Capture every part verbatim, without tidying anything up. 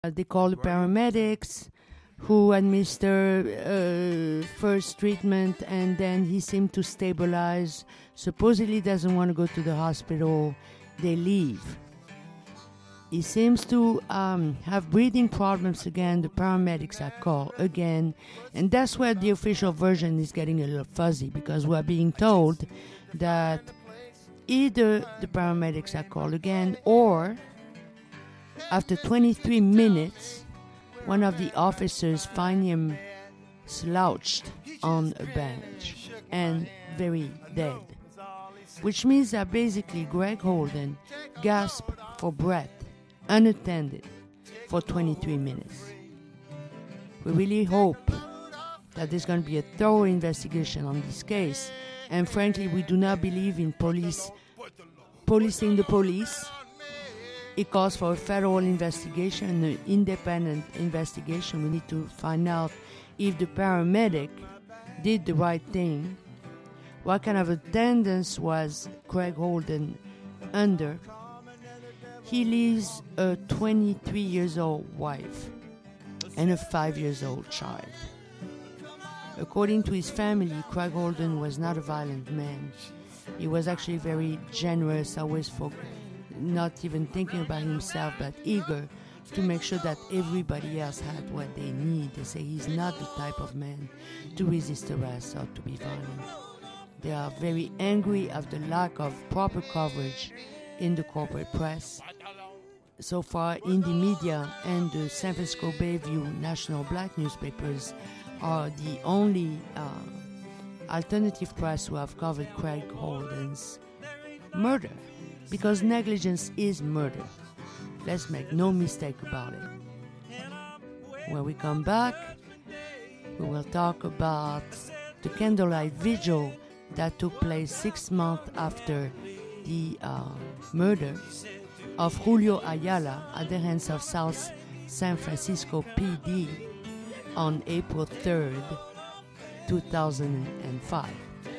they call the paramedics who administer uh, first treatment, and then he seemed to stabilize. Supposedly doesn't want to go to the hospital. They leave. He seems to um, have breathing problems again. The paramedics are called again. And that's where the official version is getting a little fuzzy, because we're being told that either the paramedics are called again, or after twenty-three minutes, one of the officers find him slouched on a bench and very dead. Which means that basically Greg Holden gasped for breath, unattended, for twenty-three minutes. We really hope that there's going to be a thorough investigation on this case. And frankly, we do not believe in police policing the police. It calls for a federal investigation, an independent investigation. We need to find out if the paramedic did the right thing. What kind of attendance was Craig Holden under? He leaves a twenty-three years old wife and a five years old child. According to his family, Craig Holden was not a violent man. He was actually very generous, always for not even thinking about himself, but eager to make sure that everybody else had what they need. They say he's not the type of man to resist arrest or to be violent. They are very angry of the lack of proper coverage in the corporate press. So far, indie media and the San Francisco Bayview national black newspapers are the only uh, alternative press who have covered Craig Holden's murder. Because negligence is murder. Let's make no mistake about it. When we come back, we will talk about the candlelight vigil that took place six months after the uh, murder of Julio Ayala at the hands of South San Francisco P D on April third, two thousand five.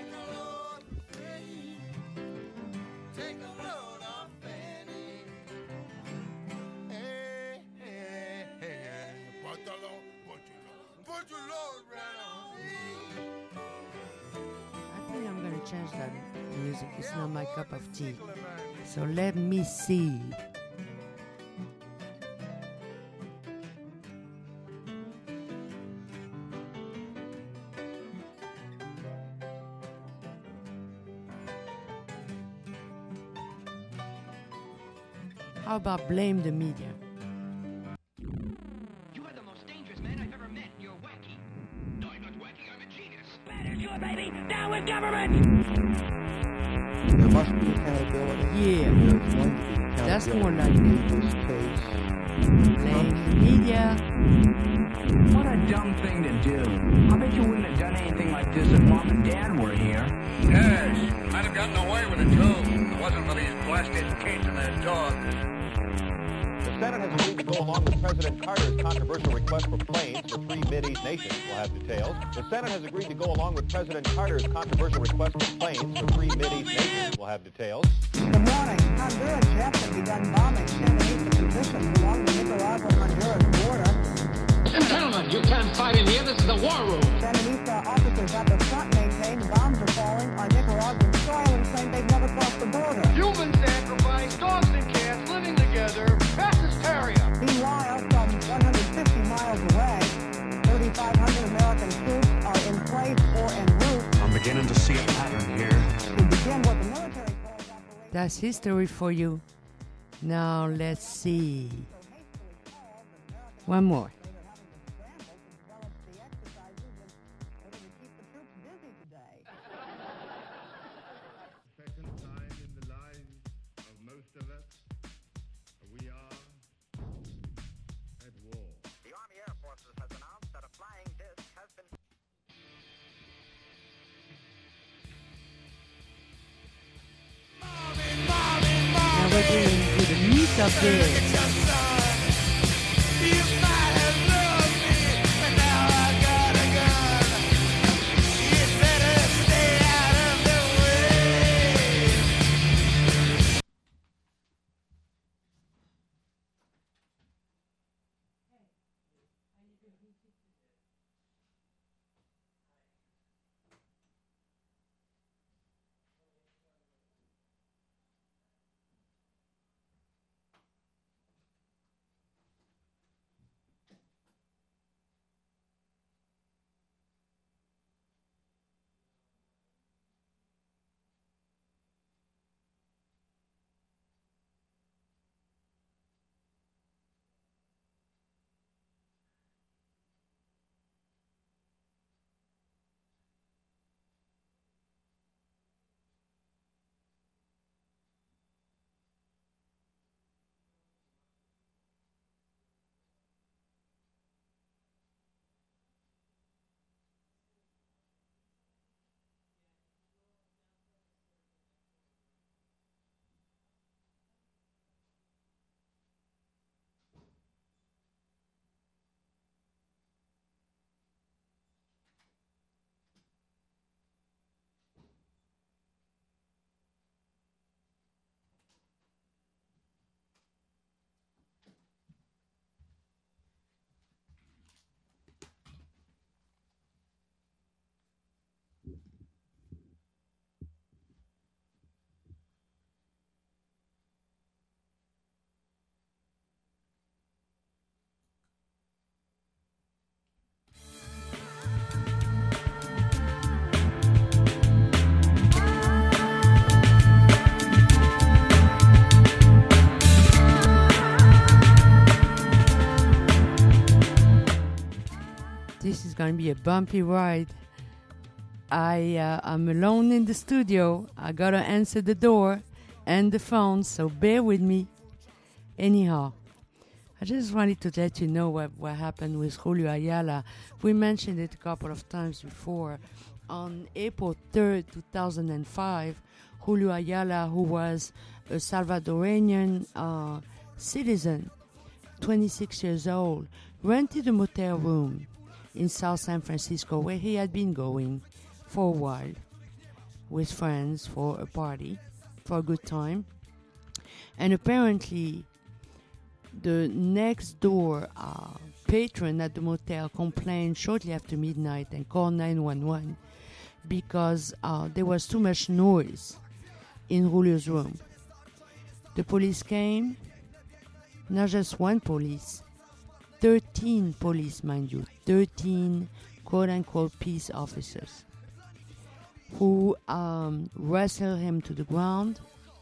Change that music. It's not my cup of tea. So let me see. How about blame the media? You are the most dangerous man I've ever met. You're wacky. No, I'm not wacky. I'm a genius. Better sure, baby. Down with government. There must be accountability. Yeah. There's going to be accountability. That's more like in it. this case. Blame the media. What a dumb thing to do. I bet you wouldn't have done anything like this if Mom and Dad were here. Yes, I'd have gotten away with it too. If it wasn't for these blasted kids and their dogs. The Senate has agreed to go along with President Carter's controversial request for planes for three Mideast nations. We'll have details. The Senate has agreed to go along with President Carter's controversial request for planes for three Mideast nations. We'll have details. Good morning. Honduras jets have begun bombing Sandinista positions along the Nicaragua-Honduras border. Gentlemen, you can't fight in here. This is the war room. Sandinista officers at the front maintain bombs are falling on Nicaraguan soil and claim they've never crossed the border. Human sacrifice, dogs and cats living together, mass hysteria. Meanwhile, from one hundred fifty miles away, thirty-five hundred American troops are in place or en route. I'm beginning to see a pattern here. To begin what the military calls Operation... That's history for you. Now let's see. One more. We're getting to the meat of this. this is going to be a bumpy ride. I uh, I'm alone in the studio. I gotta answer the door and the phone, so bear with me. Anyhow, I just wanted to let you know what, what happened with Julio Ayala. We mentioned it a couple of times before. On April third, two thousand five, Julio Ayala, who was a Salvadorian uh, citizen, twenty-six years old, rented a motel room in South San Francisco where he had been going for a while with friends for a party, for a good time. And apparently the next door uh, patron at the motel complained shortly after midnight and called nine one one because uh, there was too much noise in Julio's room. The police came, not just one police, thirteen police, mind you, thirteen quote-unquote peace officers who um, wrestled him to the ground,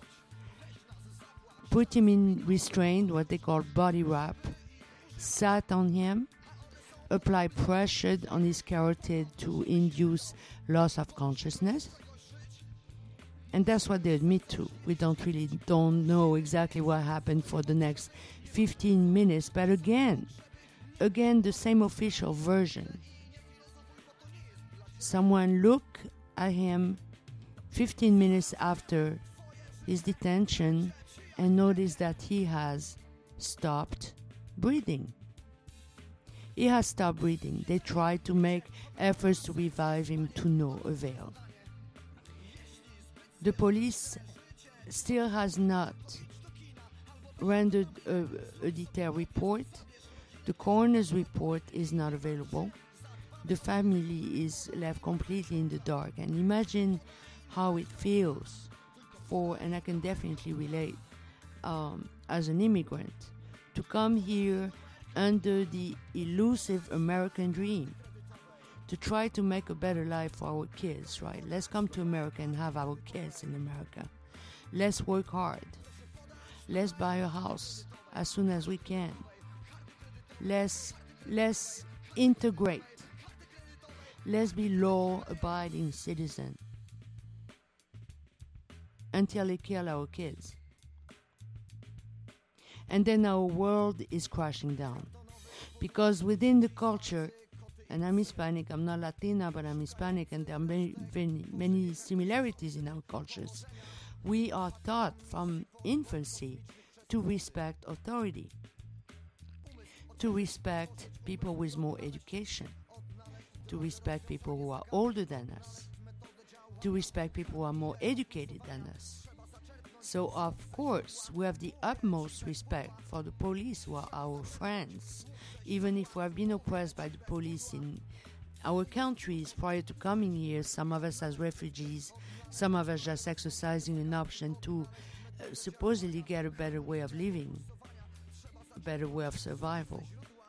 put him in restraint, what they call body wrap, sat on him, applied pressure on his carotid to induce loss of consciousness. And that's what they admit to. We don't really don't know exactly what happened for the next fifteen minutes, but again, again, the same official version. Someone looked at him fifteen minutes after his detention and noticed that he has stopped breathing. He has stopped breathing. They tried to make efforts to revive him to no avail. The police still has not rendered a, a detailed report. The coroner's report is not available. The family is left completely in the dark. And imagine how it feels for, and I can definitely relate, um, as an immigrant, to come here under the elusive American dream, to try to make a better life for our kids, right? Let's come to America and have our kids in America. Let's work hard. Let's buy a house as soon as we can. Let's, let's integrate. Let's be law-abiding citizens until they kill our kids. And then our world is crashing down. Because within the culture, and I'm Hispanic, I'm not Latina, but I'm Hispanic, and there are many, many, many similarities in our cultures. We are taught from infancy to respect authority, to respect people with more education, to respect people who are older than us, to respect people who are more educated than us. So, of course, we have the utmost respect for the police, who are our friends. Even if we have been oppressed by the police in our countries prior to coming here, some of us as refugees, some of us just exercising an option to uh, supposedly get a better way of living, a better way of survival.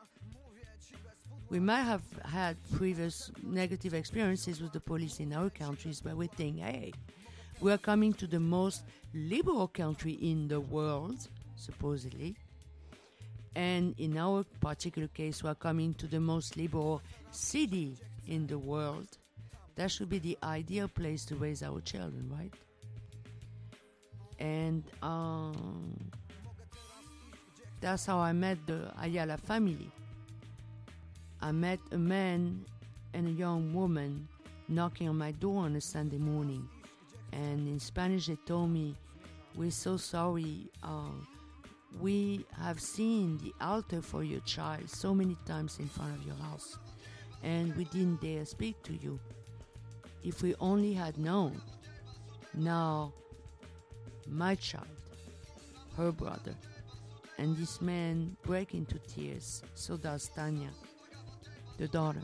We might have had previous negative experiences with the police in our countries, but we think, hey, we are coming to the most liberal country in the world, supposedly. And in our particular case, we are coming to the most liberal city in the world. That should be the ideal place to raise our children, right? And um, that's how I met the Ayala family. I met a man and a young woman knocking on my door on a Sunday morning. And in Spanish, they told me, "We're so sorry. Uh, we have seen the altar for your child so many times in front of your house, and we didn't dare speak to you. If we only had known. Now, my child, her brother, and this man break into tears. So does Tanya, the daughter.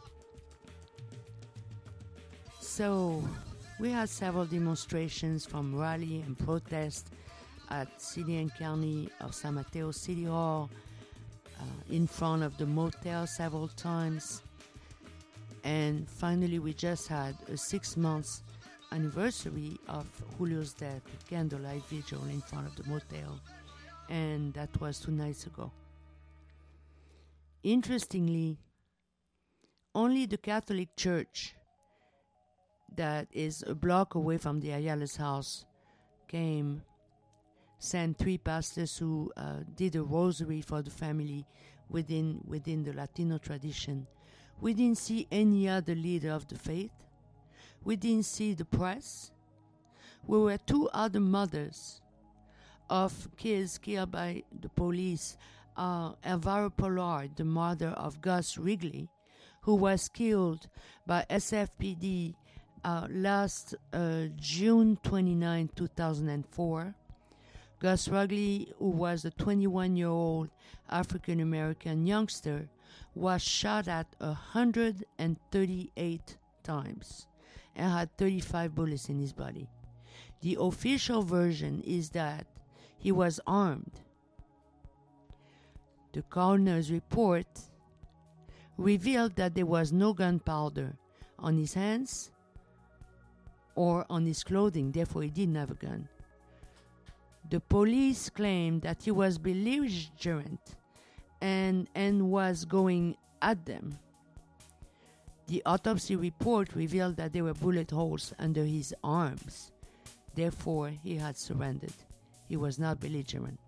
So we had several demonstrations from rally and protest at City and County of San Mateo City Hall, uh, in front of the motel several times. And finally, we just had a six months anniversary of Julio's death, a candlelight vigil in front of the motel. And that was two nights ago. Interestingly, only the Catholic Church that is a block away from the Ayala's house came, sent three pastors who uh, did a rosary for the family within within the Latino tradition. We didn't see any other leader of the faith. We didn't see the press. We were two other mothers of kids killed by the police. Uh, Elvira Pollard, the mother of Gus Wrigley, who was killed by S F P D uh, last uh, June twenty-ninth, two thousand four. Gus Wrigley, who was a twenty-one-year-old African-American youngster, was shot at one hundred thirty-eight times and had thirty-five bullets in his body. The official version is that he was armed. The coroner's report revealed that there was no gunpowder on his hands or on his clothing, therefore he didn't have a gun. The police claimed that he was belligerent and, and was going at them. The autopsy report revealed that there were bullet holes under his arms. Therefore, he had surrendered. He was not belligerent.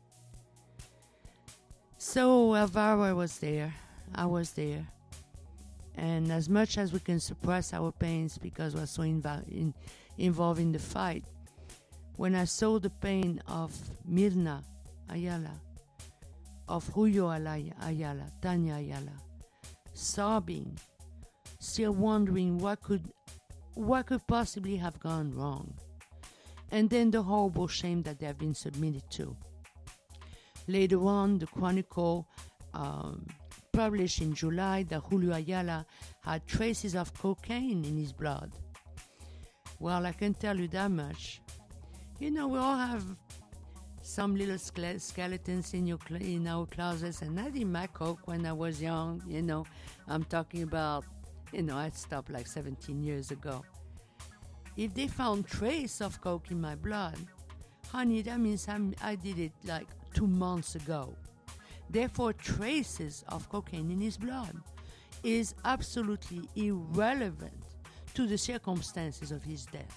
So Elvira was there. I was there. And as much as we can suppress our pains because we're so invo- in, involved in the fight, when I saw the pain of Mirna Ayala, of Julio Ayala, Tanya Ayala, sobbing, still wondering what could, what could possibly have gone wrong, and then the horrible shame that they have been submitted to. Later on, the Chronicle um, published in July that Julio Ayala had traces of cocaine in his blood. Well, I can tell you that much. You know, we all have some little ske- skeletons in, your cl- in our closets, and I did my coke when I was young. You know, I'm talking about, you know, I stopped like seventeen years ago. If they found trace of coke in my blood, honey, that means I'm, I did it like two months ago. Therefore, traces of cocaine in his blood is absolutely irrelevant to the circumstances of his death.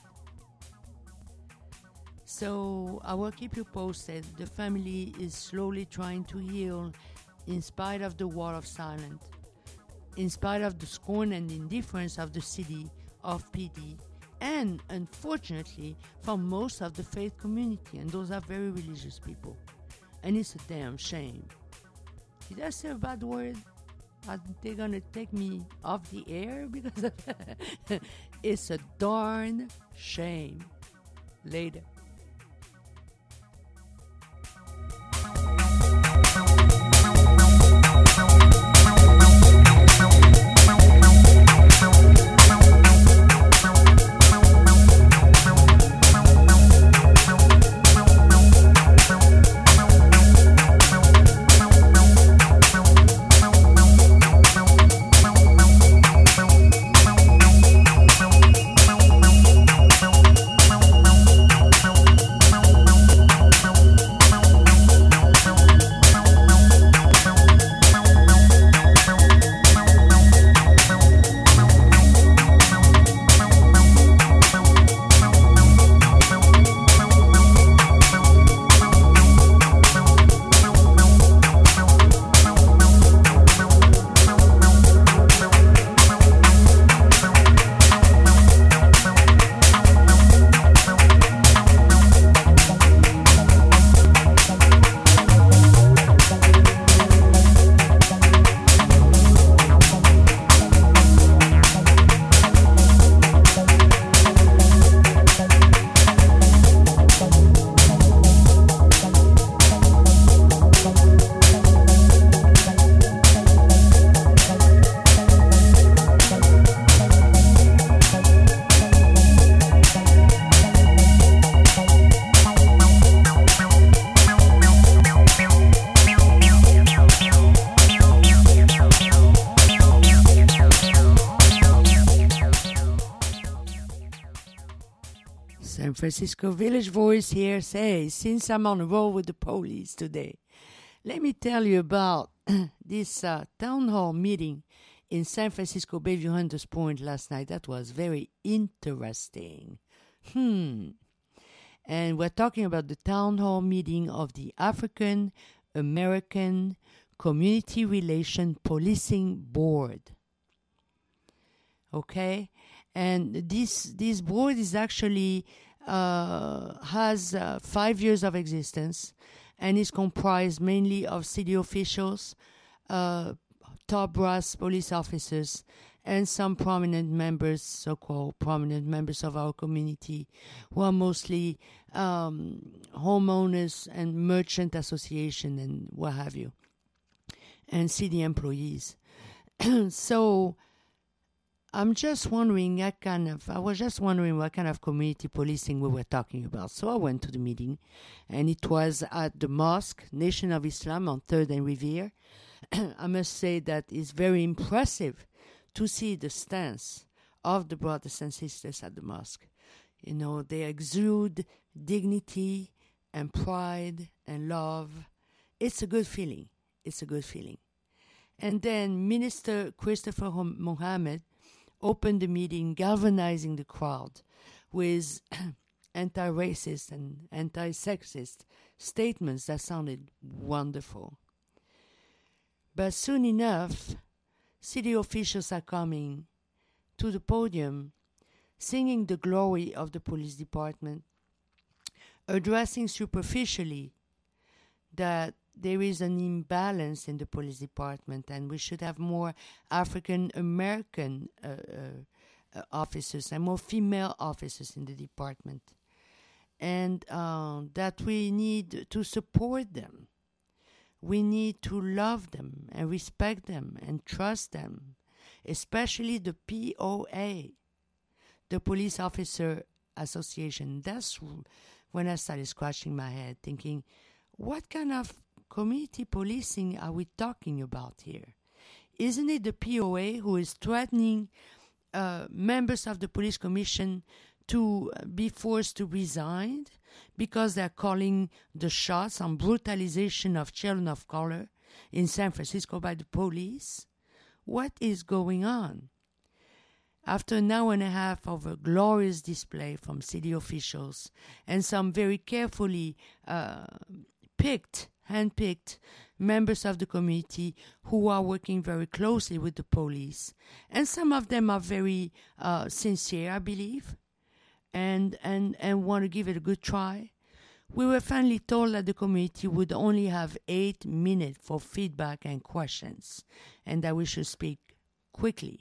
So I will keep you posted. The family is slowly trying to heal in spite of the wall of silence, in spite of the scorn and indifference of the city of P D, and unfortunately from most of the faith community, and those are very religious people. And it's a damn shame. Did I say a bad word? Are they gonna take me off the air because of that? It's a darn shame. Later. San Francisco Village Voice here says, since I'm on the roll with the police today, let me tell you about this uh, town hall meeting in San Francisco Bayview Hunters Point last night. That was very interesting. Hmm. And we're talking about the town hall meeting of the African American Community Relation Policing Board. Okay? And this this board is actually uh, has uh, five years of existence and is comprised mainly of city officials, uh, top brass police officers, and some prominent members, so-called prominent members of our community, who are mostly um, homeowners and merchant association and what have you, and city employees. So I'm just wondering, what kind of, I was just wondering what kind of community policing we were talking about. So I went to the meeting, and it was at the mosque, Nation of Islam, on third and Revere. I must say that it's very impressive to see the stance of the brothers and sisters at the mosque. You know, they exude dignity and pride and love. It's a good feeling. It's a good feeling. And then Minister Christopher Mohammed opened the meeting, galvanizing the crowd with anti-racist and anti-sexist statements that sounded wonderful. But soon enough, city officials are coming to the podium, singing the glory of the police department, addressing superficially that there is an imbalance in the police department and we should have more African American uh, uh, uh, officers and more female officers in the department, and uh, that we need to support them. We need to love them and respect them and trust them, especially the P O A, the Police Officer Association. That's when I started scratching my head, thinking, what kind of community policing are we talking about here? Isn't it the P O A who is threatening uh, members of the police commission to be forced to resign because they're calling the shots on brutalization of children of color in San Francisco by the police? What is going on? After an hour and a half of a glorious display from city officials and some very carefully uh, picked, hand-picked members of the community who are working very closely with the police, and some of them are very uh, sincere, I believe, and, and, and want to give it a good try, we were finally told that the community would only have eight minutes for feedback and questions, and that we should speak quickly.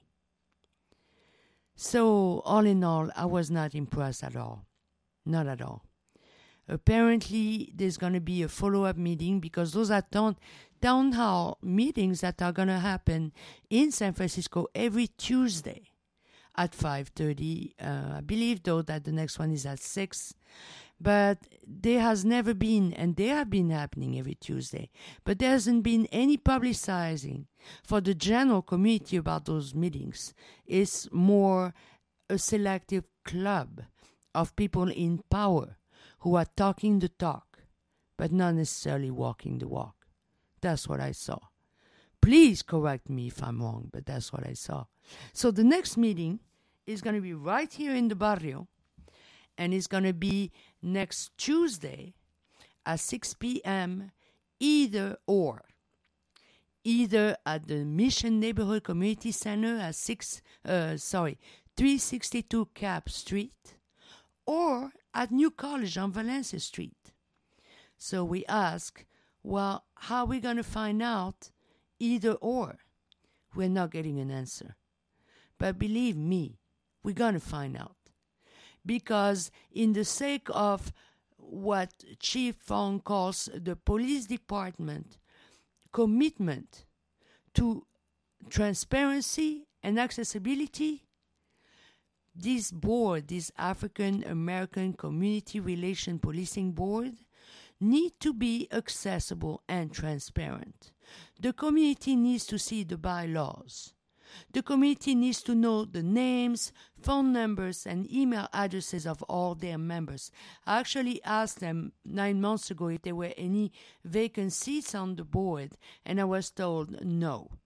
So, all in all, I was not impressed at all. Not at all. Apparently, there's going to be a follow-up meeting because those are town, town hall meetings that are going to happen in San Francisco every Tuesday at five thirty. Uh, I believe, though, that the next one is at six. But there has never been, and they have been happening every Tuesday, but there hasn't been any publicizing for the general community about those meetings. It's more a selective club of people in power who are talking the talk, but not necessarily walking the walk. That's what I saw. Please correct me if I'm wrong, but that's what I saw. So the next meeting is going to be right here in the barrio, and it's going to be next Tuesday at six p.m. either or. Either at the Mission Neighborhood Community Center at six, uh, sorry, three sixty-two Cap Street, or at New College on Valencia Street. So we ask, well, how are we going to find out either or? We're not getting an answer. But believe me, we're going to find out. Because in the sake of what Chief Fong calls the police department commitment to transparency and accessibility, this board, this African American Community Relation Policing Board, need to be accessible and transparent. The community needs to see the bylaws. The community needs to know the names, phone numbers, and email addresses of all their members. I actually asked them nine months ago if there were any vacant seats on the board, and I was told no.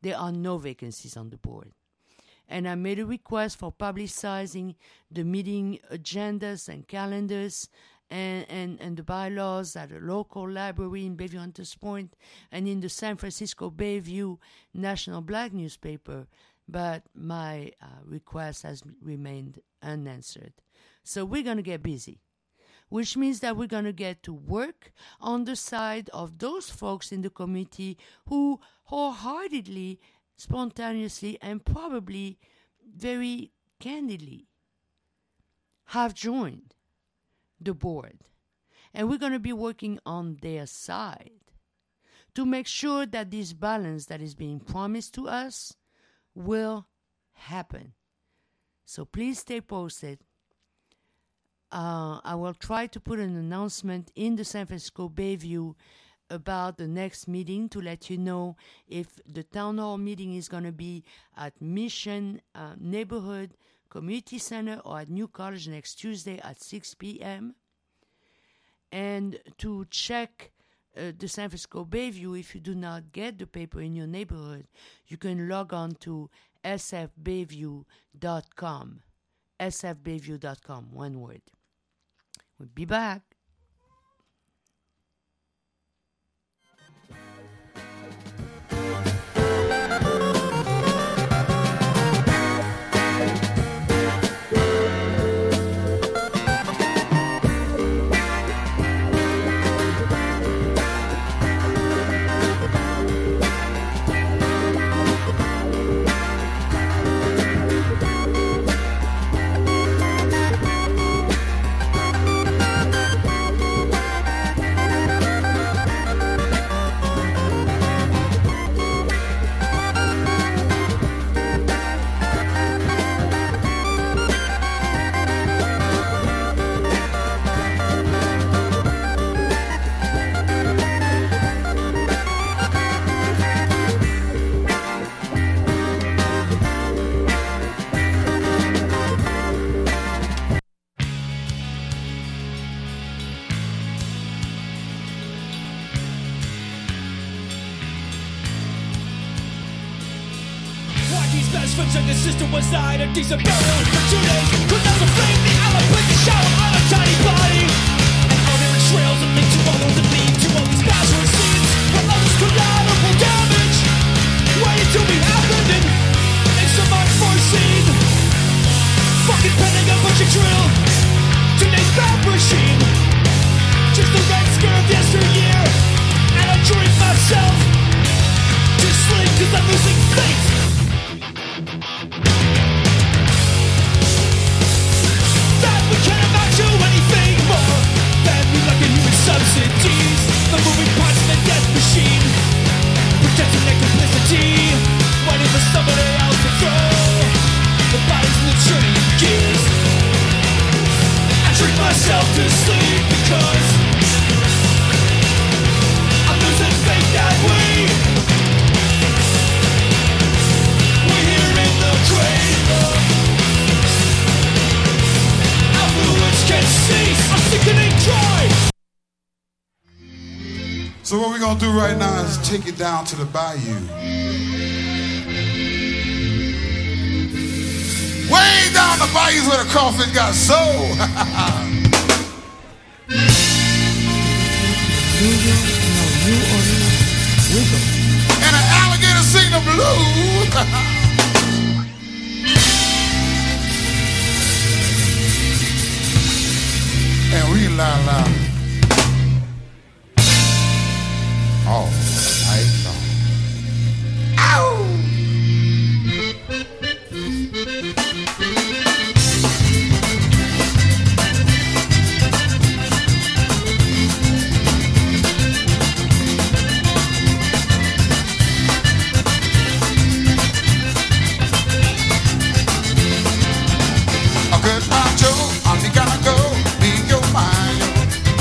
there are no vacancies on the board. And I made a request for publicizing the meeting agendas and calendars and, and, and the bylaws at a local library in Bayview Hunters Point and in the San Francisco Bayview National Black newspaper, but my uh, request has remained unanswered. So we're going to get busy, which means that we're going to get to work on the side of those folks in the committee who wholeheartedly, spontaneously, and probably very candidly have joined the board. And we're going to be working on their side to make sure that this balance that is being promised to us will happen. So please stay posted. Uh, I will try to put an announcement in the San Francisco Bayview about the next meeting to let you know if the town hall meeting is going to be at Mission uh, Neighborhood Community Center or at New College next Tuesday at six p.m. And to check uh, the San Francisco Bayview, if you do not get the paper in your neighborhood, you can log on to s f bayview dot com. s f bayview dot com, one word. We'll be back. Was died a decent burial for two days. Could never flame the island with the shower on a tiny body. And all there are trails that lead to all those that lead to all these bachelor scenes where others collateral damage waiting to be happened and makes some unforeseen. Fucking penning a bunch of drill. Today's bad machine. Just the red scare of yesteryear. And I drink myself to sleep cause I'm losing faith. Subsidies, the moving parts of the death machine, protecting their complicity, waiting for somebody else to throw the bodies in the train gears. I drink myself to sleep because I'm losing faith that we we're here in the cradle. Our fluids can cease. I'm sickening dry. So what we're going to do right now is take it down to the bayou. Way down the bayou where the crawfish got sold. And an alligator sing the blues. And we la la. All night long. Ow! A good round Joe, I'm the gonna go, be your mind.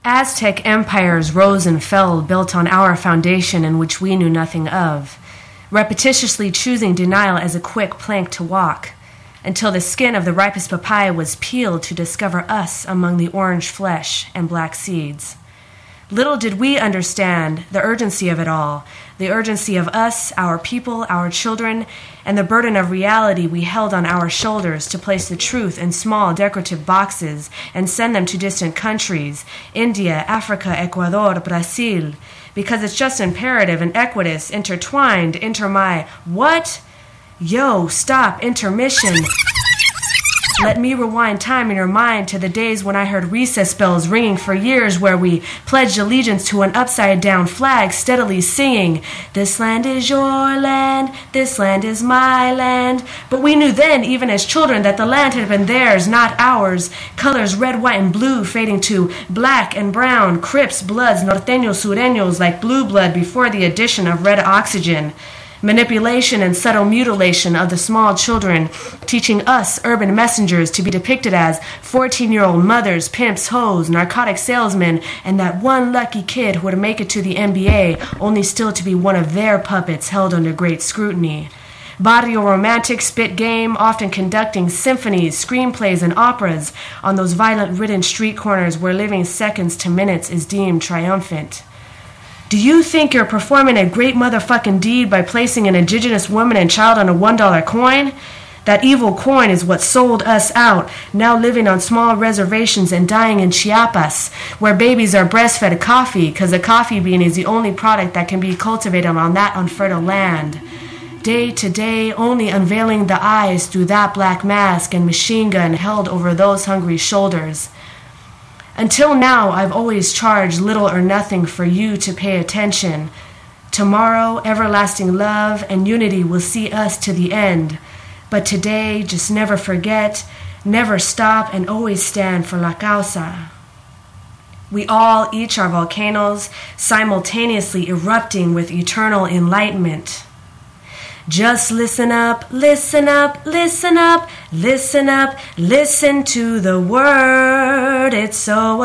Aztec empires rose and fell built on our foundation in which we knew nothing of, repetitiously choosing denial as a quick plank to walk, until the skin of the ripest papaya was peeled to discover us among the orange flesh and black seeds. Little did we understand the urgency of it all, the urgency of us, our people, our children, and the burden of reality we held on our shoulders to place the truth in small decorative boxes and send them to distant countries, India, Africa, Ecuador, Brazil, because it's just imperative and equitous, intertwined, inter my, what? Yo, stop, intermission. Let me rewind time in your mind to the days when I heard recess bells ringing for years, where we pledged allegiance to an upside-down flag, steadily singing, "This land is your land, this land is my land." But we knew then, even as children, that the land had been theirs, not ours. Colors red, white, and blue fading to black and brown, Crips, Bloods, Norteños, Sureños, like blue blood before the addition of red oxygen. Manipulation and subtle mutilation of the small children, teaching us urban messengers to be depicted as fourteen-year-old mothers, pimps, hoes, narcotic salesmen, and that one lucky kid who would make it to the N B A, only still to be one of their puppets held under great scrutiny. Barrio romantic spit game, often conducting symphonies, screenplays, and operas on those violent-ridden street corners where living seconds to minutes is deemed triumphant. Do you think you're performing a great motherfucking deed by placing an indigenous woman and child on a one dollar coin? That evil coin is what sold us out, now living on small reservations and dying in Chiapas, where babies are breastfed coffee because the coffee bean is the only product that can be cultivated on that unfertile land. Day to day, only unveiling the eyes through that black mask and machine gun held over those hungry shoulders. Until now, I've always charged little or nothing for you to pay attention. Tomorrow, everlasting love and unity will see us to the end. But today, just never forget, never stop, and always stand for La Causa. We all each are volcanoes, simultaneously erupting with eternal enlightenment. Just listen up, listen up, listen up, listen up, listen to the word, it's so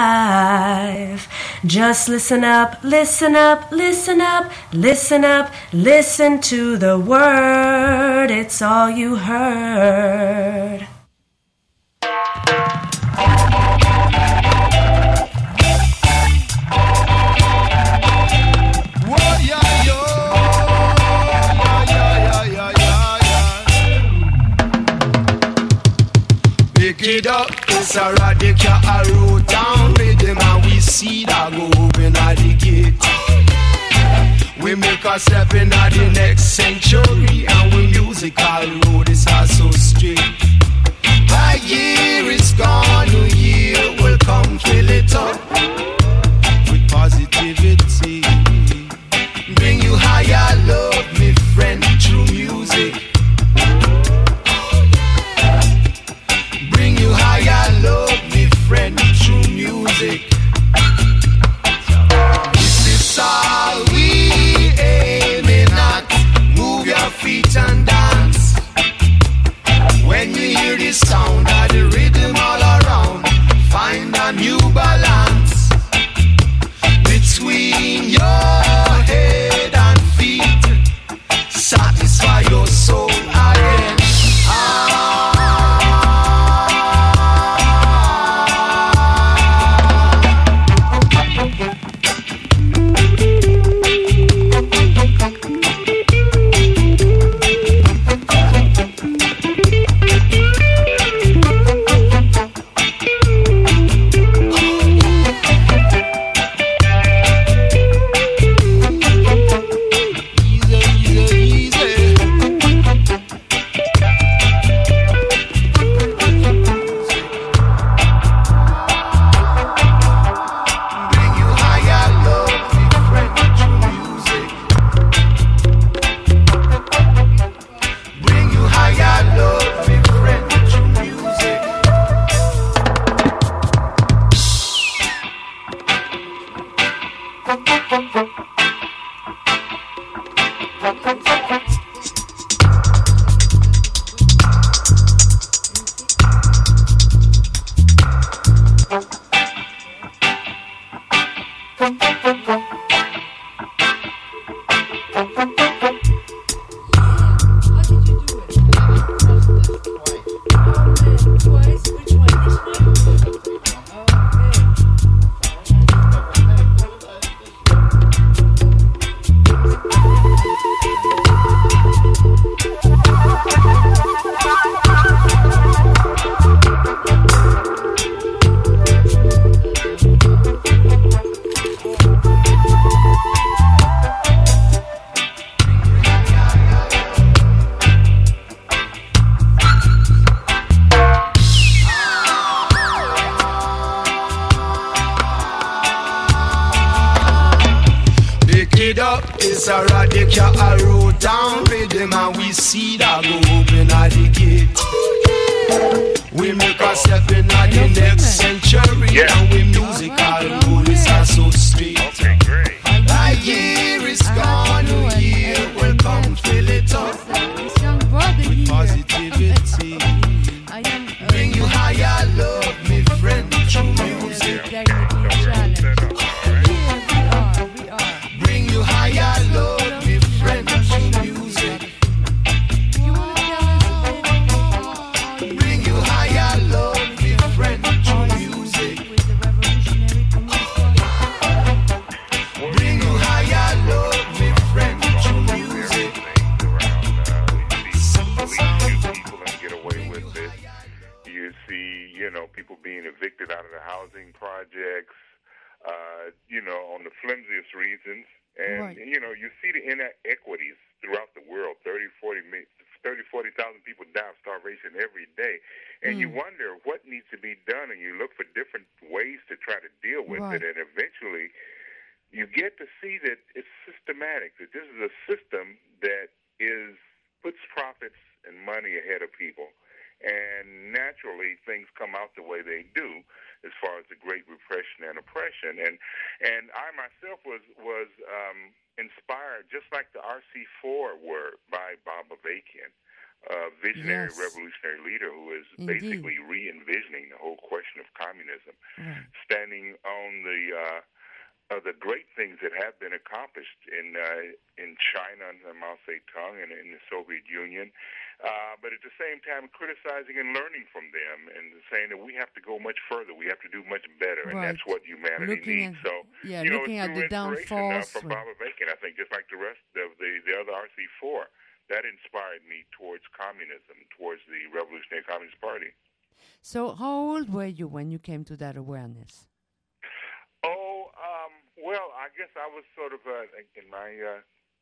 alive. Just listen up, listen up, listen up, listen up, listen to the word, it's all you heard. Pick it up, it's a radical a root down rhythm, and we see that go open at the gate. We make a step in at the next century, and we musical road is also straight. A year is gone, new year will come, fill it up with positivity. Bring you higher love, me friend, through music. Bring you higher love, me friend, through music. This is all we aiming at. Move your feet and dance. When you hear the sound of the rhythm all around, find a new balance between your head and feet. Satisfy your soul again. Ah. It's a radical a root down rhythm and we see that go open at the gate. We make a step in at the next century and we music all rules are so straight. A year is gone, a year will come, fill it up with positivity. Bring you higher love, me friend, through music. Bring you higher love, me friend, through music. Bring you higher love, me friend, through music. Bring you higher love, me friend, through music. People and get away with it. You see, you know, people being evicted out of the housing projects, uh, you know, on the flimsiest reasons. And, right. you know, you see the inequities throughout the world. thirty, forty, forty thousand people die of starvation every day. And mm. you wonder what needs to be done, and you look for different ways to try to deal with right. it. And eventually you get to see that it's systematic, that this is a system that is puts profits and money ahead of people. And naturally, things come out the way they do as far as the Great Repression and oppression. And and I myself was was um, inspired, just like the R C four were, by Bob Avakian, a visionary yes. revolutionary leader who is Indeed. basically re-envisioning the whole question of communism, right. standing on the uh, uh, the great things that have been accomplished in uh, in China and Mao Zedong and in the Soviet Union. Uh, but at the same time, criticizing and learning from them and saying that we have to go much further. We have to do much better, and right. that's what humanity looking needs. At, so, yeah, you know, looking it's at the downfalls. Uh, from Bob Avakian, I think, just like the rest of the, the other R C four, that inspired me towards communism, towards the Revolutionary Communist Party. So how old were you when you came to that awareness? Oh, um, well, I guess I was sort of uh, in my uh,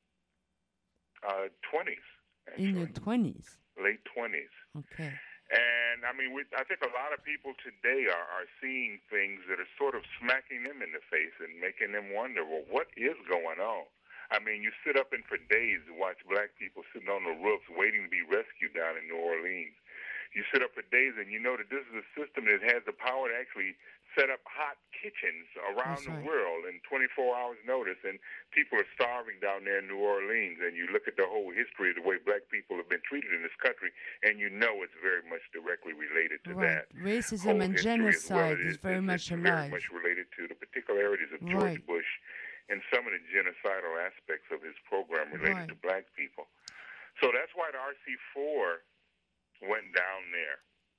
uh, twenties. Actually. In your twenties? Late twenties. Okay. And, I mean, we, I think a lot of people today are, are seeing things that are sort of smacking them in the face and making them wonder, well, what is going on? I mean, you sit up and for days to watch black people sitting on the roofs waiting to be rescued down in New Orleans. You sit up for days and you know that this is a system that has the power to actually set up hot kitchens around That's the right. world in twenty-four hours notice, and people are starving down there in New Orleans, and you look at the whole history of the way black people have been treated in this country, and you know it's very much directly related to right. that. Racism and genocide well. is, is very it's, much it's alive. very much related to the particularities of George right. Bush and some of the genocidal aspects of his program related right. to black people. So that's why the R C four went down there.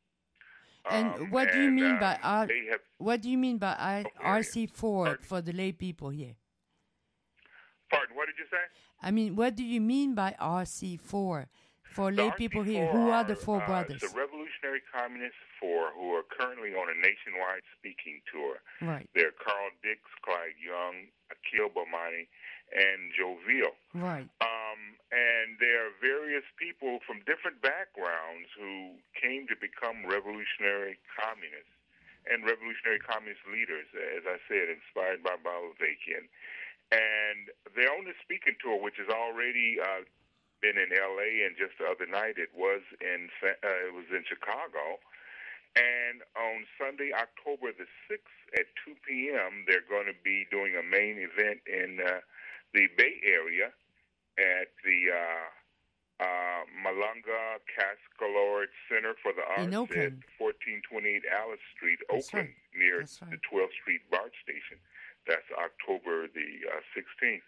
And um, what do you and, mean um, by R- have, what do you mean by I- okay. R C four Pardon? for the lay people here? Pardon, what did you say? I mean, what do you mean by R C four for the lay R C people here? Who are the four uh, brothers? The Revolutionary Communist Four, who are currently on a nationwide speaking tour. Right. They're Carl Dix, Clyde Young, Akil Bomani, and Jovial. Right. Um, and there are various people from different backgrounds who came to become revolutionary communists and revolutionary communist leaders, as I said, inspired by Bob Avakian. And they're on the speaking tour, which has already uh, been in L A, and just the other night it was in uh, it was in Chicago. And on Sunday, October the sixth at two p.m., they're going to be doing a main event in uh, the Bay Area at the uh, uh, Malanga Cascalord Center for the Arts at fourteen twenty-eight Alice Street, That's Oakland, right. near That's right. the twelfth Street BART station. That's October the uh, sixteenth.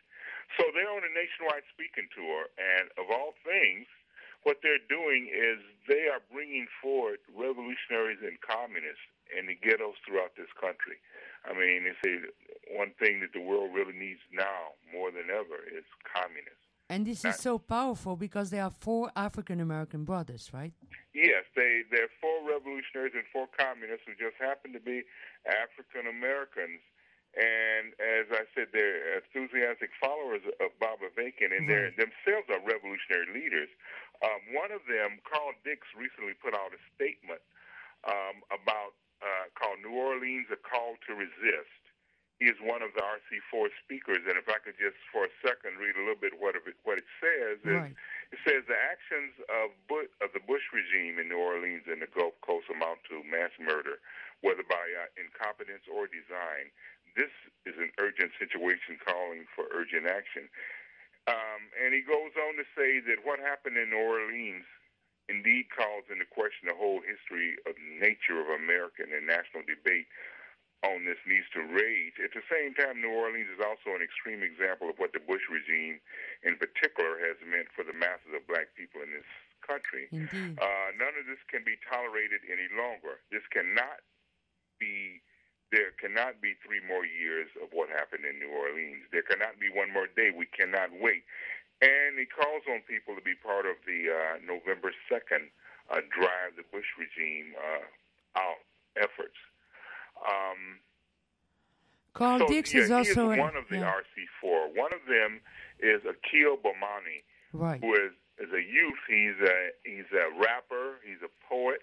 So they're on a nationwide speaking tour, and of all things, what they're doing is they are bringing forward revolutionaries and communists in the ghettos throughout this country. I mean, they say one thing that the world really needs now more than ever is communists. And this is so powerful because there are four African-American brothers, right? Yes, they, they're four revolutionaries and four communists who just happen to be African-Americans. And as I said, they're enthusiastic followers of Bob Avakian, and they themselves are revolutionary leaders. Um, one of them, Carl Dix, recently put out a statement um, about uh, called New Orleans, A Call to Resist. He is one of the R C four speakers, and if I could just for a second read a little bit what of it, what it says is, right. It says the actions of, Bush, of the Bush regime in New Orleans and the Gulf Coast amount to mass murder, whether by uh, incompetence or design. This is an urgent situation calling for urgent action. Um, and he goes on to say that what happened in New Orleans indeed calls into question the whole history of nature of American and national debate on this needs to rage. At the same time, New Orleans is also an extreme example of what the Bush regime in particular has meant for the masses of black people in this country. Uh, none of this can be tolerated any longer. This cannot be, there cannot be three more years of what happened in New Orleans. There cannot be one more day. We cannot wait. And he calls on people to be part of the uh, November second uh, drive the Bush regime uh, out efforts. Um, Carl so, Dix yeah, is also he is one of the yeah. R C four. One of them is Akil Bomani, right. who is, is a youth. He's a he's a rapper. He's a poet.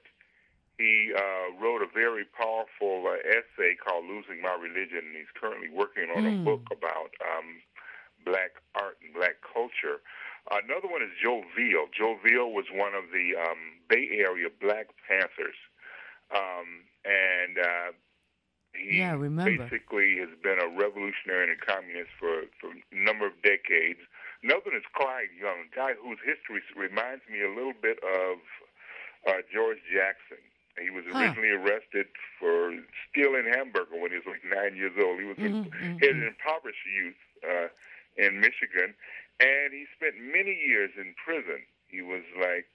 He uh, wrote a very powerful uh, essay called "Losing My Religion." And he's currently working on mm. a book about um, black art and black culture. Another one is Joe Veal. Joe Veal was one of the um, Bay Area Black Panthers, um, and uh, He yeah, remember. basically has been a revolutionary and a communist for, for a number of decades. Another one is Clyde Young, a guy whose history reminds me a little bit of uh, George Jackson. He was originally huh. arrested for stealing hamburger when he was like nine years old. He was mm-hmm, a, mm-hmm. he had an impoverished youth uh, in Michigan, and he spent many years in prison. He was like,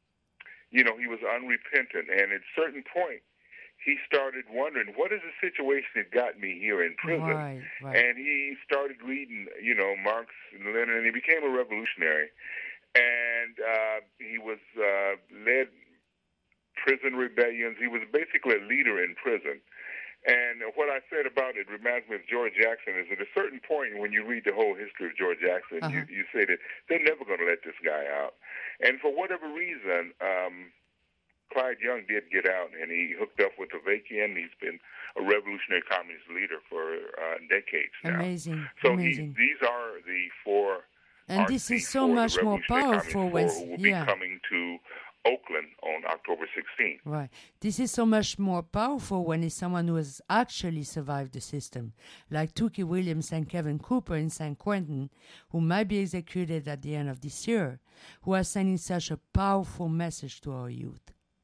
you know, he was unrepentant, and at a certain point, he started wondering, what is the situation that got me here in prison? Right, right. And he started reading, you know, Marx and Lenin, and he became a revolutionary. And uh, he was uh, led prison rebellions. He was basically a leader in prison. And what I said about it reminds me of George Jackson, is at a certain point when you read the whole history of George Jackson, uh-huh. you, you say that they're never going to let this guy out. And for whatever reason, um, Clyde Young did get out, and he hooked up with Avakian. He's been a revolutionary communist leader for uh, decades now. Amazing. So Amazing. He, these are the four. And this is so much more powerful when who will yeah. be coming to Oakland on October sixteenth. Right. This is so much more powerful when it's someone who has actually survived the system, like Tookie Williams and Kevin Cooper in San Quentin, who might be executed at the end of this year, who are sending such a powerful message to our youth.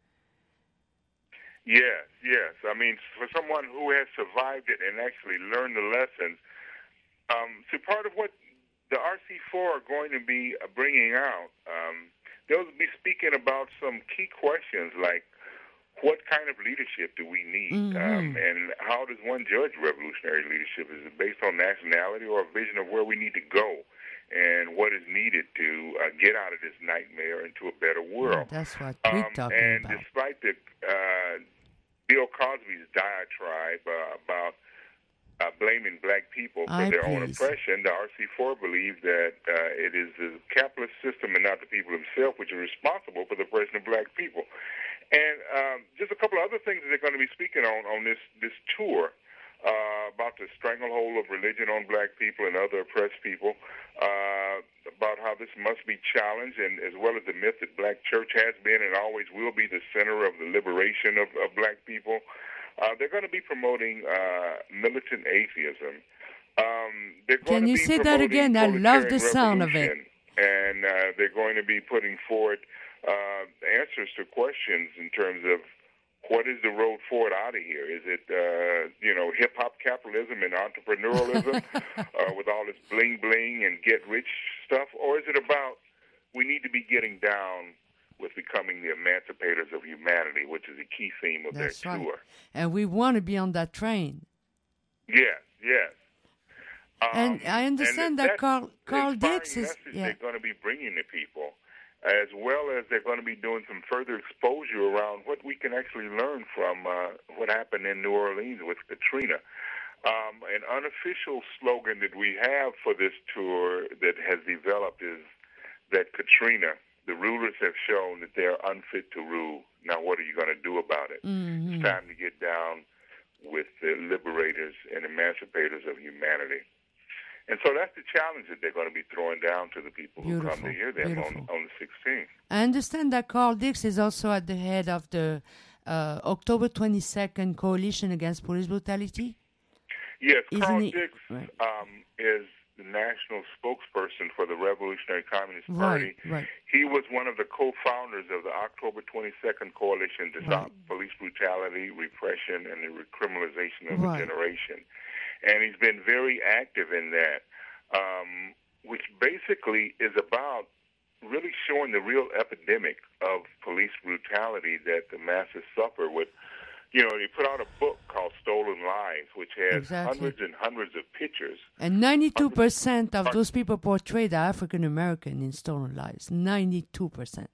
Yes, yes. I mean, for someone who has survived it and actually learned the lessons, um, so part of what the R C four are going to be bringing out, um, they'll be speaking about some key questions like, what kind of leadership do we need? Mm-hmm. Um, and how does one judge revolutionary leadership? Is it based on nationality or a vision of where we need to go? And what is needed to uh, get out of this nightmare into a better world? Yeah, that's what we're um, talking and about. And despite the uh, Bill Cosby's diatribe uh, about uh, blaming black people for I their please. own oppression, the R C four believe that uh, it is the capitalist system and not the people themselves which are responsible for the oppression of black people. And um, just a couple of other things that they're going to be speaking on on this, this tour. Uh, about the stranglehold of religion on black people and other oppressed people, uh, about how this must be challenged, and as well as the myth that black church has been and always will be the center of the liberation of, of black people. Uh, they're going to be promoting uh, militant atheism. Um, they're going Can to you be say that again? I love the sound of it. And uh, they're going to be putting forward uh, answers to questions in terms of what is the road forward out of here? Is it, uh, you know, hip-hop capitalism and entrepreneurialism uh, with all this bling-bling and get-rich stuff? Or is it about we need to be getting down with becoming the emancipators of humanity, which is a key theme of That's their right. tour? And we want to be on that train. Yes, yes. Um, and I understand and that that's Carl, Carl inspiring Dix is... message Yeah. they're going to be bringing to people, as well as they're going to be doing some further exposure around what we can actually learn from uh, what happened in New Orleans with Katrina. Um, an unofficial slogan that we have for this tour that has developed is that Katrina, the rulers have shown that they're unfit to rule. Now what are you going to do about it? Mm-hmm. It's time to get down with the liberators and emancipators of humanity. And so that's the challenge that they're going to be throwing down to the people Beautiful, who come to hear them beautiful. on, on the sixteenth. I understand that Carl Dix is also at the head of the uh, October twenty-second Coalition Against Police Brutality. Yes, Isn't Carl he- Dix right. um, is the national spokesperson for the Revolutionary Communist Right, Party. right. He was one of the co-founders of the October twenty-second Coalition to stop Right. police brutality, repression, and the recriminalization of Right. a generation. And he's been very active in that, um, which basically is about really showing the real epidemic of police brutality that the masses suffer with. You know, he put out a book called Stolen Lives, which has Exactly. hundreds and hundreds of pictures. And ninety-two percent of those people portrayed are African American in Stolen Lives. ninety-two percent.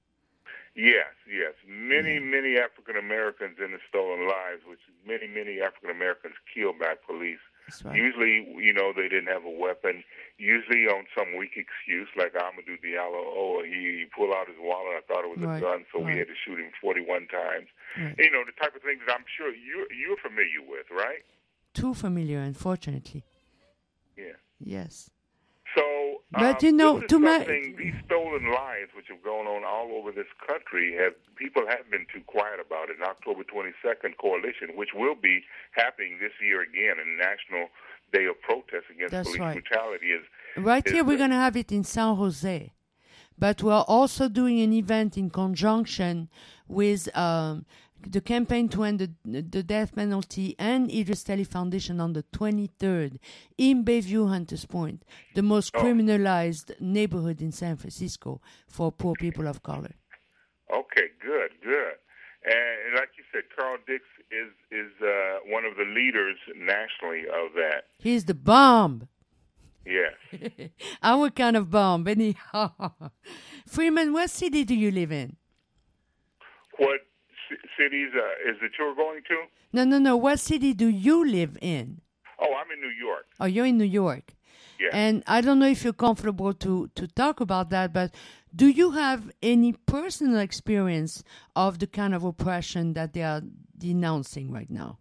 Yes, yes. Many, many African Americans in the Stolen Lives, which many, many African Americans killed by police. That's right. Usually, you know, they didn't have a weapon. Usually on some weak excuse, like Amadou Diallo, oh, he, he pulled out his wallet, I thought it was Right, a gun, so we right. had to shoot him forty-one times. Right. You know, the type of things that I'm sure you're, you're familiar with, right? Too familiar, unfortunately. Yeah. Yes. So, But, um, you know, this is to ma- something, these stolen lives, which have gone on all over this country, have people have been too quiet about it. An October twenty-second coalition, which will be happening this year again, a national day of protest against That's police right. brutality. Is Right is here, we're the- going to have it in San Jose. But we're also doing an event in conjunction with um, the campaign to end the, the death penalty and Idris Teli Foundation on the twenty-third in Bayview, Hunters Point, the most Oh. criminalized neighborhood in San Francisco for poor people of color. Okay, good, good. And like you said, Carl Dix is is uh, one of the leaders nationally of that. He's the bomb. Yes. Our kind of bomb, anyhow. Freeman, what city do you live in? What c- cities uh, is the tour going to? No, no, no. What city do you live in? Oh, I'm in New York. Oh, you're in New York. Yeah. And I don't know if you're comfortable to, to talk about that, but do you have any personal experience of the kind of oppression that they are denouncing right now?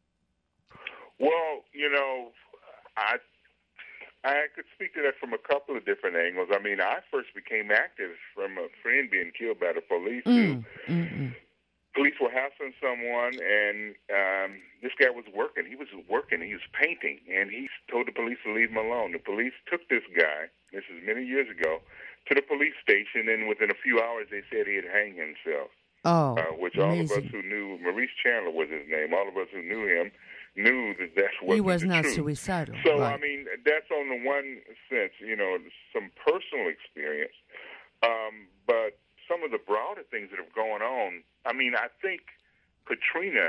Well, you know, I I could speak to that from a couple of different angles. I mean, I first became active from a friend being killed by the police. Who, Mm, mm, mm. police were hassling someone, and um, this guy was working. He was working. He was painting, and he told the police to leave him alone. The police took this guy, this is many years ago, to the police station, and within a few hours they said he had hanged himself. Oh, uh, which all of us amazing. who knew, Maurice Chandler was his name, all of us who knew him knew that that's what He was the not truth. suicidal. So, right. I mean, that's on the one sense, you know, some personal experience. Um, but some of the broader things that have gone on, I mean, I think Katrina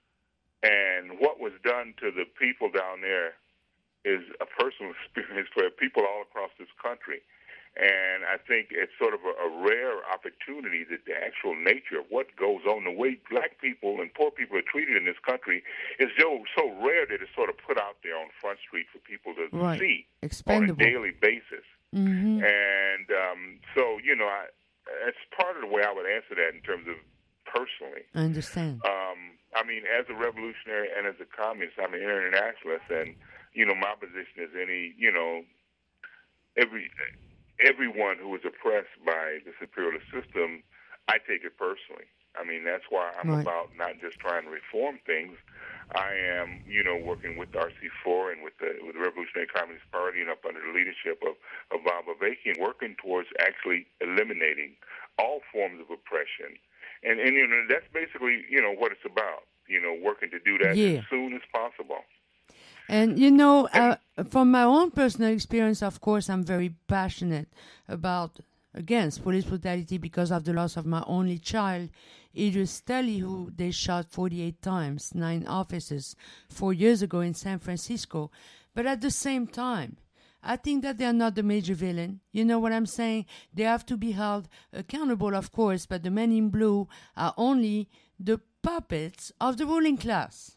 and what was done to the people down there is a personal experience for people all across this country. And I think it's sort of a, a rare opportunity that the actual nature of what goes on, the way black people and poor people are treated in this country is so, so rare that it's sort of put out there on Front Street for people to Right. see Expendable. on a daily basis. Mm-hmm. And um, so, you know, I, it's part of the way I would answer that in terms of personally. I understand. Um, I mean, as a revolutionary and as a communist, I'm an internationalist, and, you know, my position is any, you know, every everyone who is oppressed by this imperialist system, I take it personally. I mean, that's why I'm Right. about not just trying to reform things. I am, you know, working with R C four and with the with the Revolutionary Communist Party and up under the leadership of, of Bob Avakian, working towards actually eliminating all forms of oppression and and you know that's basically you know what it's about. You know, working to do that Yeah. as soon as possible. And, you know, uh, from my own personal experience, of course, I'm very passionate about, against police brutality because of the loss of my only child, Idris Telly, who they shot forty-eight times, nine officers, four years ago in San Francisco. But at the same time, I think that they are not the major villain. You know what I'm saying? They have to be held accountable, of course, but the men in blue are only the puppets of the ruling class.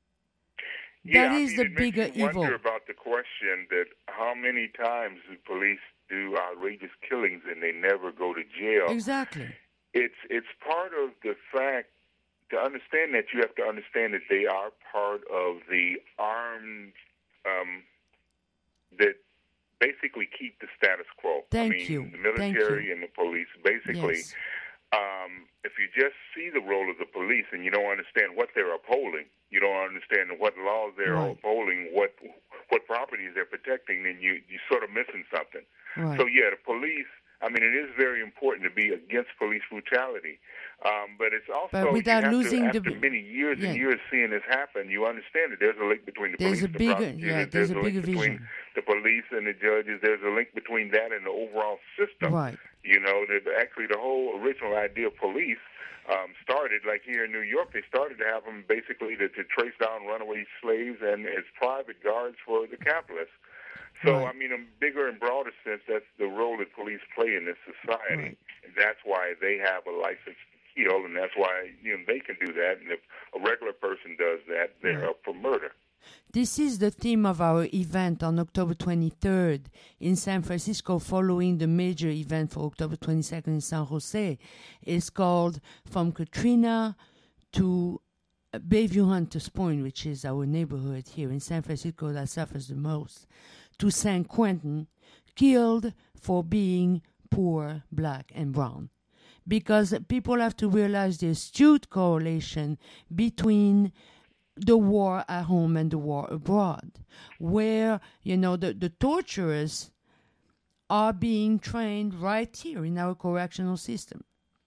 Yeah, That I is mean, the it bigger makes you evil. wonder about the question that how many times do police do outrageous killings and they never go to jail? Exactly. It's it's part of the fact to understand that you have to understand that they are part of the armed um, that basically keep the status quo. Thank I mean, you. The military Thank you. and the police basically. Yes. Um, if you just see the role of the police and you don't understand what they're upholding, you don't understand what laws they're Right. upholding, what what properties they're protecting, then you you're sort of missing something. Right. So yeah, the police. I mean, it is very important to be against police brutality, um, but it's also But without you have losing to, the- after many years yeah. and years seeing this happen, you understand that there's a link between the There's police, a the bigger- prosecutors, yeah, there's a link bigger between vision. the police and the judges. There's a link between that and the overall system. Right. You know, that actually the whole original idea of police um, started, like here in New York, they started to have them basically to, to trace down runaway slaves and as private guards for the capitalists. So, Right. I mean, in bigger and broader sense, that's the role that police play in this society. Right. And that's why they have a license to kill, and that's why, you know, they can do that. And if a regular person does that, they're Right. up for murder. This is the theme of our event on October twenty-third in San Francisco, following the major event for October twenty-second in San Jose. It's called From Katrina to Bayview Hunters Point, which is our neighborhood here in San Francisco that suffers the most, to San Quentin, killed for being poor, black, and brown. Because people have to realize the astute correlation between the war at home and the war abroad, where, you know, the, the torturers are being trained right here in our correctional system.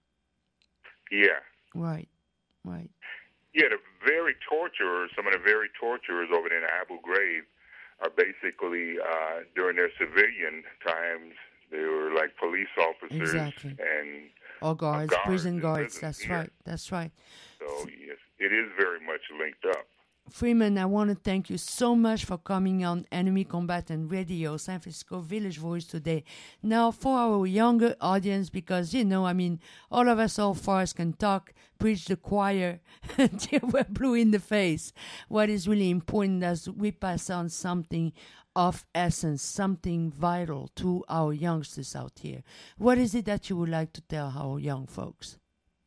Yeah. Right, right. Yeah, the very torturers, some of the very torturers over there in Abu Ghraib are basically, uh, during their civilian times, they were like police officers Exactly. and Or guards, guards prison in guards, prison, that's yeah. right, that's right. So, yes, it is very much linked up. Freeman, I want to thank you so much for coming on Enemy Combatant Radio, San Francisco Village Voice today. Now, for our younger audience, because, you know, I mean, all of us all far as can talk, preach the choir until we're blue in the face. What is really important is we pass on something of essence, something vital to our youngsters out here. What is it that you would like to tell our young folks?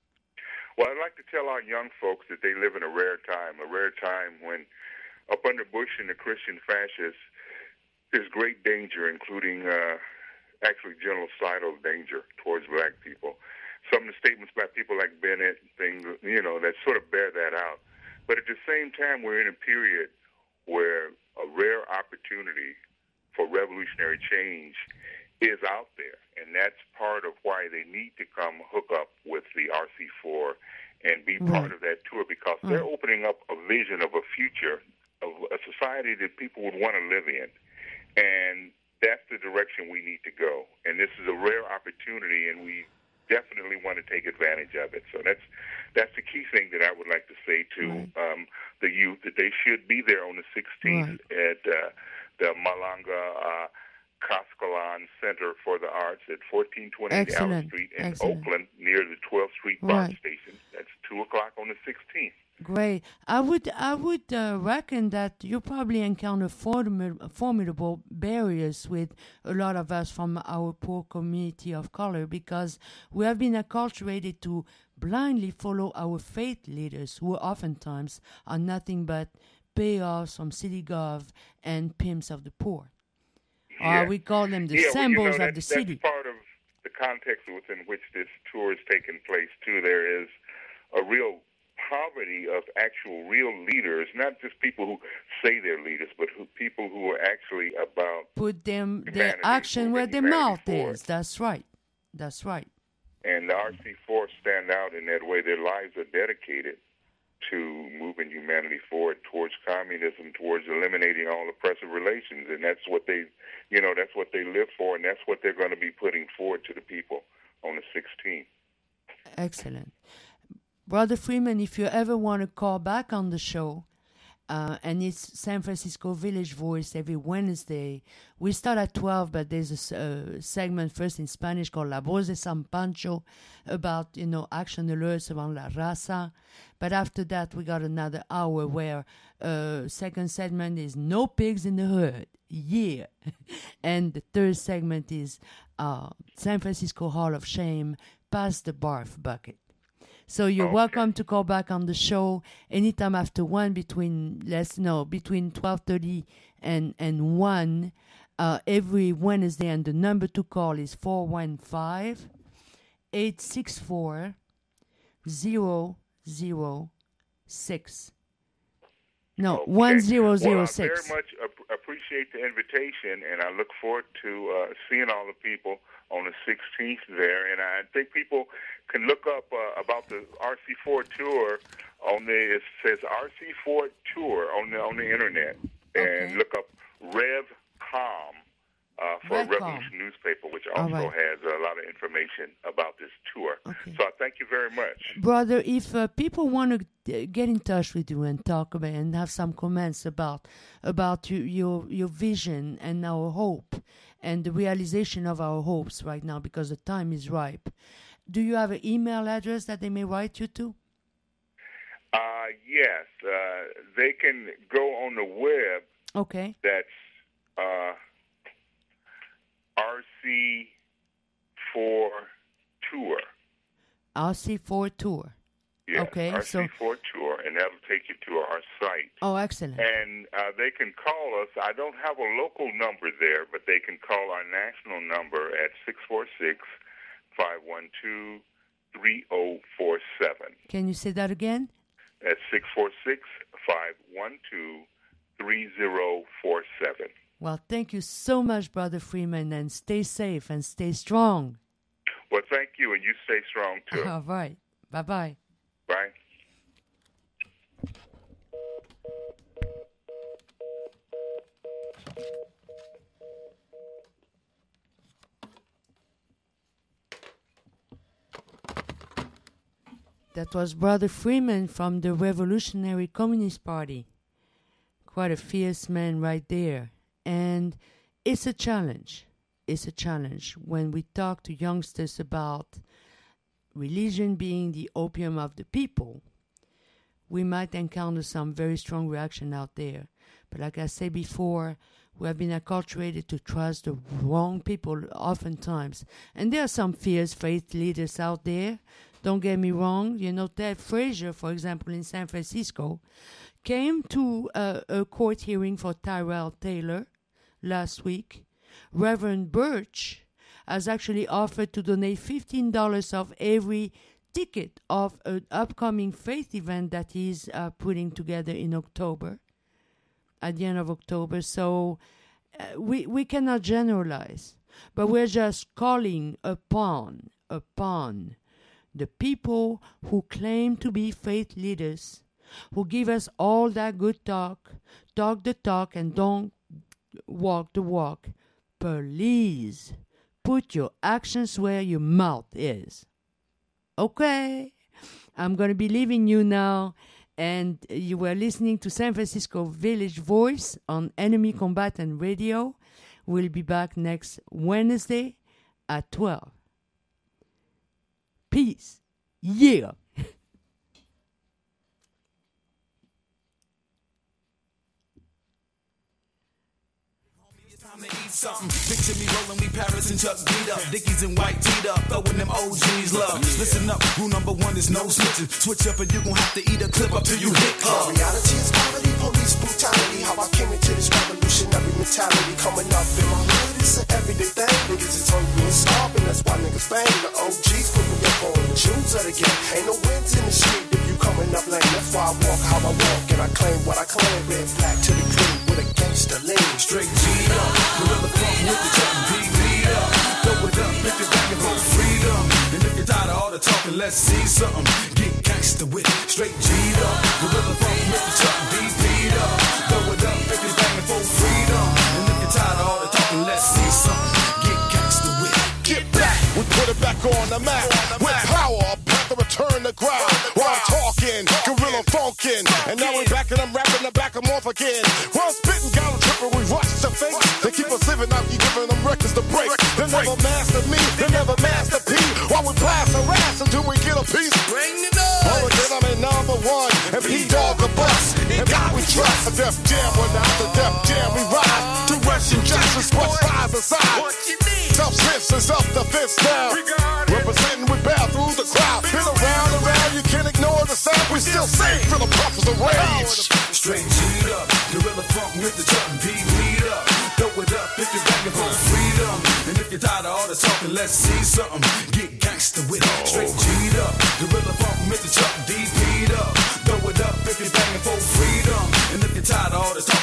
Well, I'd like to tell our young folks that they live in a rare time, a rare time when up under Bush and the Christian fascists, there's great danger, including uh, actually genocidal danger towards black people. Some of the statements by people like Bennett, things, you know, that sort of bear that out. But at the same time, we're in a period where a rare opportunity for revolutionary change is out there, and that's part of why they need to come hook up with the R C four and be part Right. of that tour, because Right. they're opening up a vision of a future, of a society that people would want to live in, and that's the direction we need to go. And this is a rare opportunity, and we definitely want to take advantage of it. So that's that's the key thing that I would like to say to Right. um, the youth, that they should be there on the sixteenth at uh, the Malanga uh, Castellan Center for the Arts at fourteen twenty-eight Allen Excellent. Street in Excellent. Oakland, near the twelfth Street BART Right. station. That's two o'clock on the sixteenth. Great. I would I would uh, reckon that you probably encounter formid- formidable barriers with a lot of us from our poor community of color, because we have been acculturated to blindly follow our faith leaders, who oftentimes are nothing but payoffs from city gov and pimps of the poor. Yeah. Or we call them the yeah, well, you symbols know, of that, the city. That's part of the context within which this tour is taking place, too. There is a real poverty of actual real leaders, not just people who say they're leaders, but who, people who are actually about Put them their humanity, action where moving their humanity mouth forward. is. That's right. That's right. And the R C four stand out in that way. Their lives are dedicated to moving humanity forward towards communism, towards eliminating all oppressive relations. And that's what they, you know, that's what they live for, and that's what they're going to be putting forward to the people on the sixteenth. Excellent. Brother Freeman, if you ever want to call back on the show, uh, and it's San Francisco Village Voice every Wednesday. We start at twelve, but there's a uh, segment first in Spanish called La Voz de San Pancho about, you know, action alerts around La Raza. But after that, we got another hour where uh, second segment is No Pigs in the Hood. Yeah. And the third segment is uh, San Francisco Hall of Shame, Pass the Barf Bucket. So you're okay. Welcome to call back on the show anytime after one, between let's know between twelve thirty and and one uh, every Wednesday, and the number to call is four one five, eight six four, zero zero six. No, okay. one zero zero six. Well, I very much ap- appreciate the invitation, and I look forward to uh, seeing all the people on the sixteenth there. And I think people can look up uh, about the R C four tour on the, it says R C four tour on the on the internet, and okay. look up RevCom uh, for RevCom. Revolution newspaper, which also right. has a lot of information about this tour. Okay. So I thank you very much, brother. If uh, people want to get in touch with you and talk about and have some comments about about you, your your vision and our hope and the realization of our hopes right now, because the time is ripe. Do you have an email address that they may write you to? Uh, yes. Uh, they can go on the web. Okay. That's uh, R C four Tour. R C four Tour. Yeah, okay, R C four so, Tour, and that'll take you to our site. Oh, excellent. And uh, they can call us. I don't have a local number there, but they can call our national number at six four six, five one two, three zero four seven. Can you say that again? That's six four six, five one two, three zero four seven. Well, thank you so much, Brother Freeman, and stay safe and stay strong. Well, thank you, and you stay strong, too. All right. Bye-bye. Bye. That was Brother Freeman from the Revolutionary Communist Party. Quite a fierce man right there. And it's a challenge. It's a challenge when we talk to youngsters about religion being the opium of the people. We might encounter some very strong reaction out there. But like I said before, we have been acculturated to trust the wrong people oftentimes. And there are some fierce faith leaders out there. Don't get me wrong. You know, Ted Frazier, for example, in San Francisco, came to a, a court hearing for Tyrell Taylor last week. Reverend Birch has actually offered to donate fifteen dollars of every ticket of an upcoming faith event that he's uh, putting together in October, at the end of October. So uh, we, we cannot generalize, but we're just calling upon, upon the people who claim to be faith leaders, who give us all that good talk, talk the talk and don't walk the walk. Please put your actions where your mouth is. Okay, I'm going to be leaving you now, and you were listening to San Francisco Village Voice on Enemy Combatant Radio. We'll be back next Wednesday at twelve. Peace. Yeah. Time to eat something. Picture me rolling, we Paris and Chuck beat up. Dickies and white teed up, throwing them O Gs love. Yeah. Listen up, rule number one is no snitching. Switch up and you gon' have to eat a clip up till you hit club. Reality is comedy, police brutality. How I came into this revolutionary mentality. Coming up in my hood, it's an everyday thing. Niggas is hungry and starving, that's why niggas bang. The O Gs put me up on the Jews of the game. Ain't no wins in the street if you coming up lame. That's why I walk how I walk and I claim what I claim. Red black to the cream with a gangster lean. Straight G'd up. Gorilla funk with the Chuck B. Beat up. Throw it up, pick it back and vote freedom. And if you die talking, let's see something. Get gangster with it, straight G'd up. Gorilla funk with the truck, B P'd up. Throw it up if you're banging for freedom. And if you're tired of all the talking, let's see something. Get gangster with it. Get back, we put it back on the map. With power, path to return the ground. While I'm talking, gorilla funkin'. And now we back and I'm rapping the back, I'm off again. While I'm spitting, got them tripping, we watch the fake. They keep us living, I keep giving them records to break. They never master me, they never master P. While we blast our ass until we get a piece. Bring it up. All again, I'm in number one. And P-Dog the bus. And God we trust. A Def Jam without the Def Jam we ride. To Russian justice, watch fires aside. Self-sense is up the fence now. Representing we bow through the crowd. Been around and around, you can't ignore the sound. We still safe for the puffers of rage. Straight G'd up, gorilla funk with the truck and beat up. Throw it up if you're begging for freedom. And if you're tired of all the talking, let's see something. Get gangster with it. Straight G'd up,